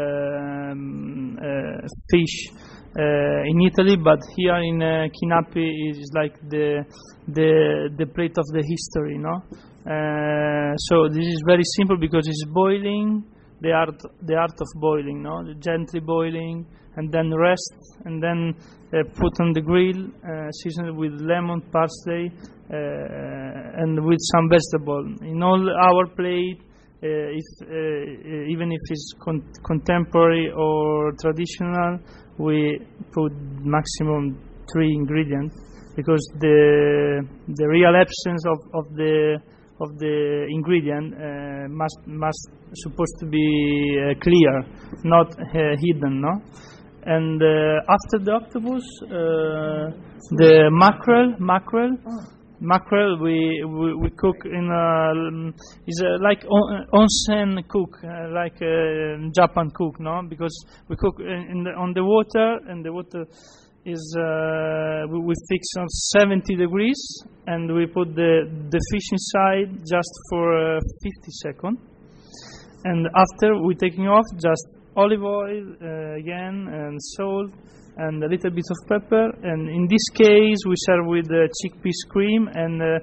um, uh, fish uh, in Italy, but here in uh, Chinapi is like the the the plate of the history, no? Uh, so this is very simple because it's boiling, the art the art of boiling, no? Gently boiling, and then rest, and then uh, put on the grill, uh, seasoned with lemon, parsley, uh, and with some vegetable. In all our plate, uh, if, uh, even if it's con contemporary or traditional, we put maximum three ingredients, because the the real essence of, of the of the ingredient uh, must must supposed to be uh, clear, not uh, hidden, no? And uh, after the octopus, uh, the mackerel, mackerel, mackerel, we, we we cook in a is a, like on, onsen cook, uh, like a Japan cook, no? Because we cook in, in the, on the water, and the water is uh, we, we fix on seventy degrees, and we put the the fish inside just for uh, fifty seconds, and after we taking off, just olive oil uh, again, and salt, and a little bit of pepper. And in this case, we serve with uh, chickpeas cream and uh,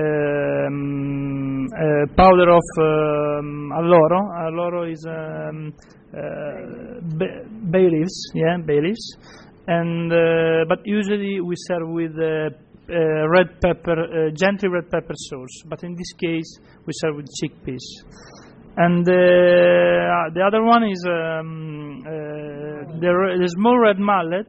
um, uh, powder of um, alloro. Alloro is um, uh, bay leaves, yeah, bay leaves. And uh, but usually we serve with uh, uh, red pepper, uh, gently red pepper sauce. But in this case, we serve with chickpeas. And uh, the other one is um, uh, the, the small red mullet.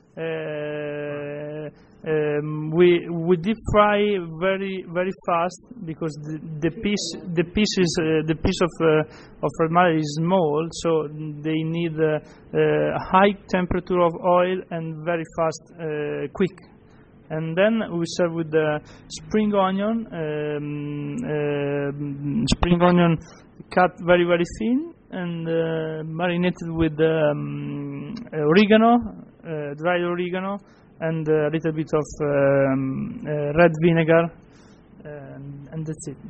Uh, um, we we deep fry very very fast, because the, the piece the piece is uh, the piece of uh, of red mullet is small, so they need a uh, uh, high temperature of oil and very fast, uh, quick. And then we serve with the spring onion, um, uh, spring onion cut very very thin, and uh, marinated with um, oregano, uh, dried oregano, and a little bit of um, uh, red vinegar, um, and that's it.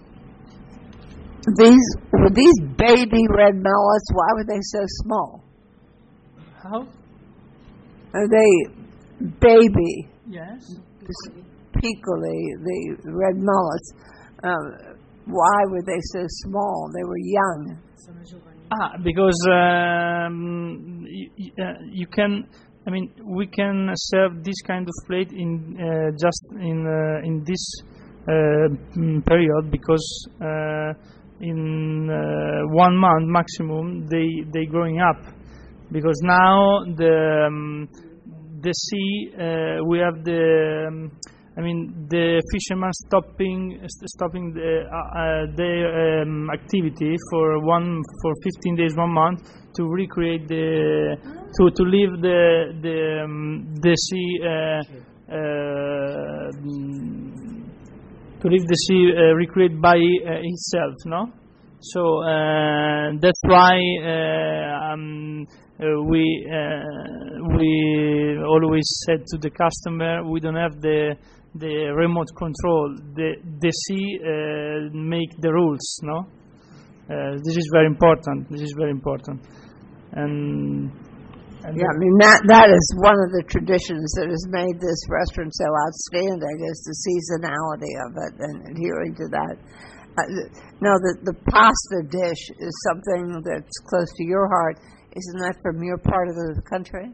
These were these baby red mallets. Why were they so small? How? Are they baby? Yes. Piccoli, the red mullets. Um, why were they so small? They were young. Ah, because um, you, uh, you can I mean, we can serve this kind of plate in uh, just in uh, in this uh, period because uh, in uh, one month maximum they they growing up, because now the um, the sea uh, we have the um, I mean the fishermen stopping stopping the, uh, uh, their um, activity for one for fifteen days, one month, to recreate the to to leave the the um, the sea uh, uh, to leave the sea uh, recreate by uh, itself, no? So uh, that's why uh, um, uh, we uh, we always said to the customer, we don't have the the remote control. The the sea uh, make the rules, no? Uh, this is very important. This is very important. And, and yeah, I mean that that is one of the traditions that has made this restaurant so outstanding, is the seasonality of it and adhering to that. Uh, no, the the pasta dish is something that's close to your heart. Isn't that from your part of the country?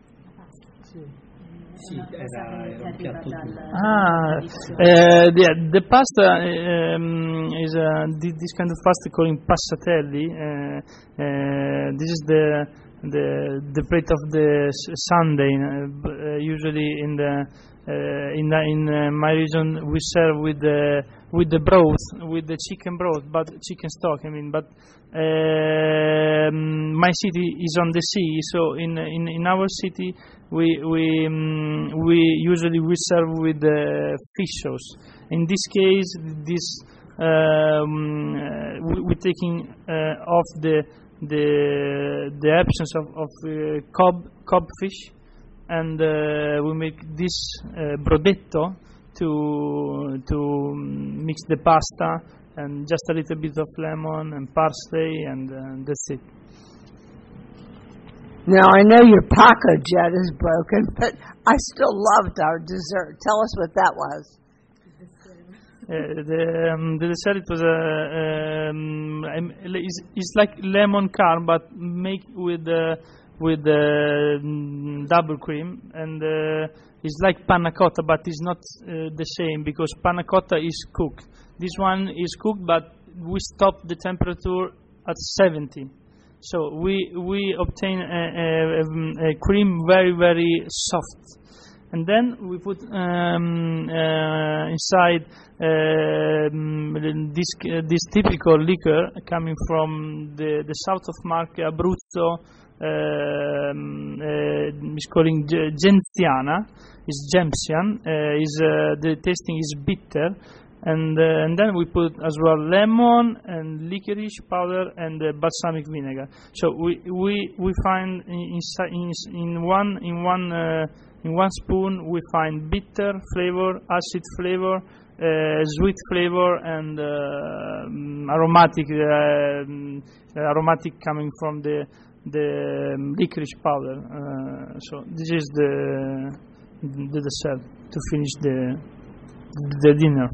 Ah, uh, yeah, the pasta um, is uh, this kind of pasta called passatelli. Uh, uh, this is the the the plate of the Sunday. Uh, usually in the uh, in the, in uh, my region we serve with the with the broth, with the chicken broth, but chicken stock. I mean, but uh, my city is on the sea, so in in in our city we we um, we usually we serve with the fish sauce. In this case, this um, uh, we, we're taking uh, off the the the absence of of uh, cob cob fish, and uh, we make this uh, brodetto to to mix the pasta and just a little bit of lemon and parsley, and uh, that's it. Now, I know your Paco jet is broken, but I still loved our dessert. Tell us what that was. Uh, the, um, the dessert, it was a um, it's, it's like lemon curd, but make with uh, with uh, double cream, and uh, it's like panna cotta, but it's not uh, the same, because panna cotta is cooked. This one is cooked, but we stop the temperature at seventy. So we we obtain a, a, a cream very very soft, and then we put um, uh, inside uh, this uh, this typical liquor coming from the, the south of Marche, Abruzzo. Um, uh, is calling Genziana, is Gemsian. Uh, is uh, the tasting is bitter. And, uh, and then we put as well lemon and licorice powder and uh, balsamic vinegar. So we we we find in in, in one in one uh, in one spoon we find bitter flavor, acid flavor, uh, sweet flavor, and uh, aromatic uh, aromatic coming from the the licorice powder. Uh, so this is the the dessert to finish the the dinner.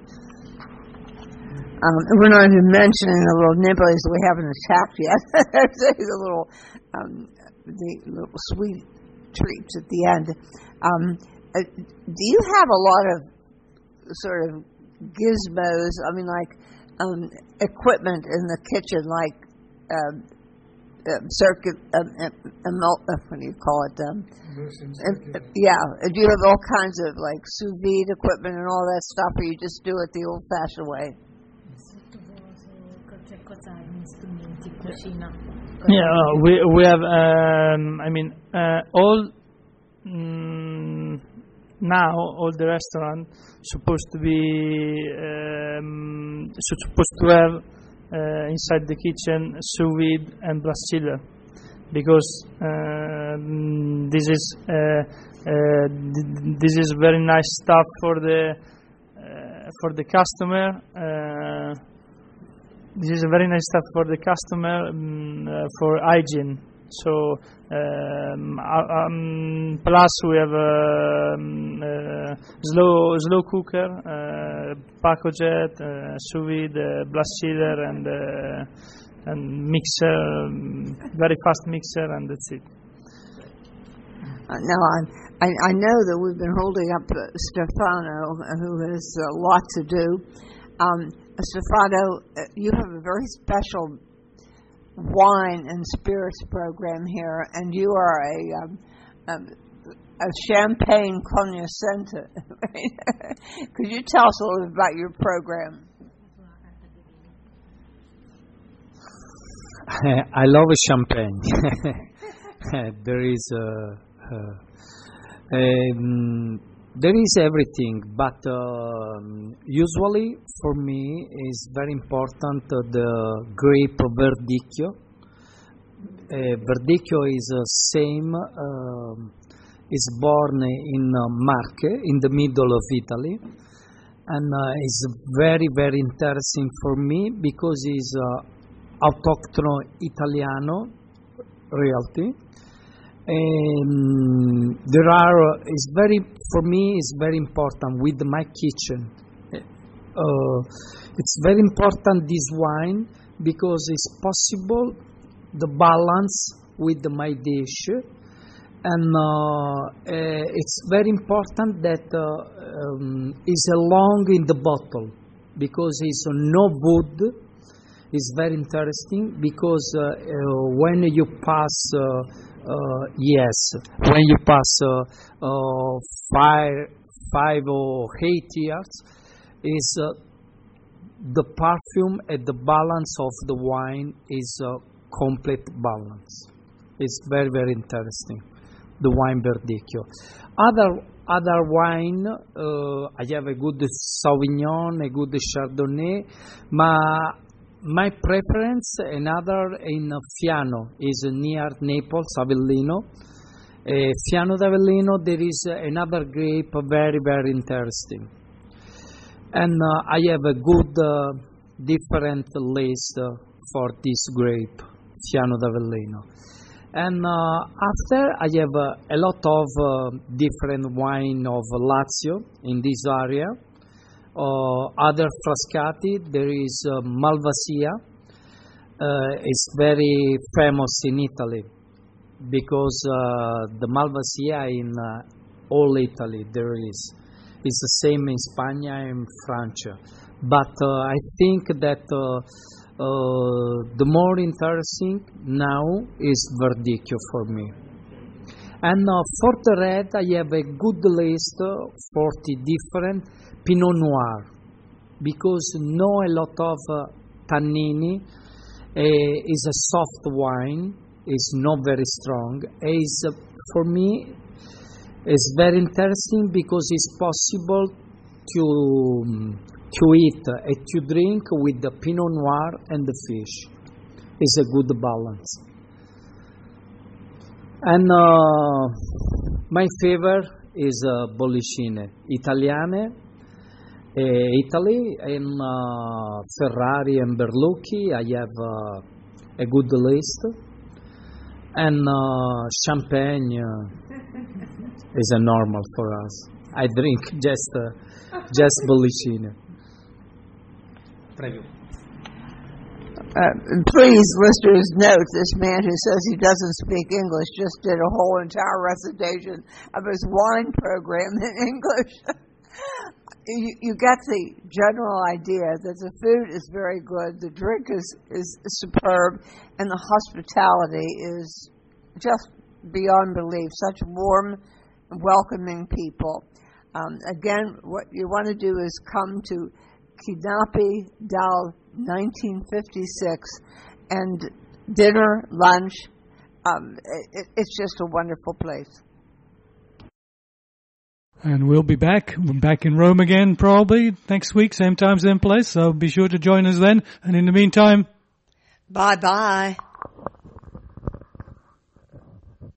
Um, we're not even mentioning the little nibblies we haven't attacked yet. the little, um, the little sweet treats at the end. Um, uh, do you have a lot of sort of gizmos? I mean, like um, equipment in the kitchen, like um, uh, circuit, um, uh, what do you call it? Um, uh, yeah. Do you have all kinds of like sous vide equipment and all that stuff, or you just do it the old-fashioned way? Yeah, uh, we we have. Um, I mean, uh, all mm, now all the restaurant supposed to be um, supposed to have uh, inside the kitchen sous vide and blast chiller, because uh, this is uh, uh, this is very nice stuff for the uh, for the customer. Uh, This is a very nice stuff for the customer, um, uh, for hygiene. So, um, um, plus we have a, um, a slow slow cooker, uh, Paco jet, uh, sous vide, uh, blast chiller, and uh, and mixer, um, very fast mixer, and that's it. Uh, now, I, I, I know that we've been holding up uh, Stefano, uh, who has a lot to do. Um, Stefano, uh, you have a very special wine and spirits program here, and you are a um, um, a champagne connoisseur. Could you tell us a little bit about your program? I love champagne. There is uh, uh, um, there is everything, but uh, usually for me is very important uh, the grape Verdicchio. Uh, Verdicchio is the uh, same. Uh, is born in uh, Marche, in the middle of Italy, and uh, is very, very interesting for me because it's uh, autochthone Italiano realty. And there are, uh, it's very, for me, it's very important with my kitchen. Uh, it's very important this wine because it's possible the balance with my dish. And uh, uh, it's very important that uh, um, it's long in the bottle because it's uh, no wood. It's very interesting because uh, uh, when you pass, uh, uh, yes, when you pass uh, uh, five, five or eight years, is uh, the perfume and the balance of the wine is a complete balance. It's very, very interesting. The wine Verdicchio. Other other wine, uh, I have a good Sauvignon, a good Chardonnay. My my preference, another in Fiano, is near Naples, Avellino. Uh, Fiano d'Avellino, there is another grape very, very interesting. And uh, I have a good uh, different list uh, for this grape, Fiano d'Avellino. And uh, after, I have uh, a lot of uh, different wine of Lazio in this area. Uh, other Frascati, there is uh, Malvasia. Uh, it's very famous in Italy because uh, the Malvasia in uh, all Italy there is. It's the same in Spain and France. But uh, I think that uh, Uh, the more interesting now is Verdicchio for me. And uh, for the red, I have a good list of forty different Pinot Noir because know a lot of uh, tannini. Uh, is a soft wine, is not very strong. Is uh, for me is very interesting because it's possible to. Um, to eat and to drink with the Pinot Noir and the fish. It's a good balance. And uh, my favorite is uh, Bollicine, Italiane, uh, Italy, and uh, Ferrari and Berlucchi. I have uh, a good list. And uh, Champagne uh, is a normal for us. I drink just uh, just Bollicine. Uh, please, listeners, note this man who says he doesn't speak English just did a whole entire recitation of his wine program in English. you, you get the general idea that the food is very good, the drink is, is superb, and the hospitality is just beyond belief. Such warm, welcoming people. Um, again, what you want to do is come to Chinapi dal nineteen fifty-six, and dinner, lunch, um, it, it's just a wonderful place. And we'll be back. We're back in Rome again probably next week, same time, same place, so be sure to join us then. And in the meantime, bye-bye.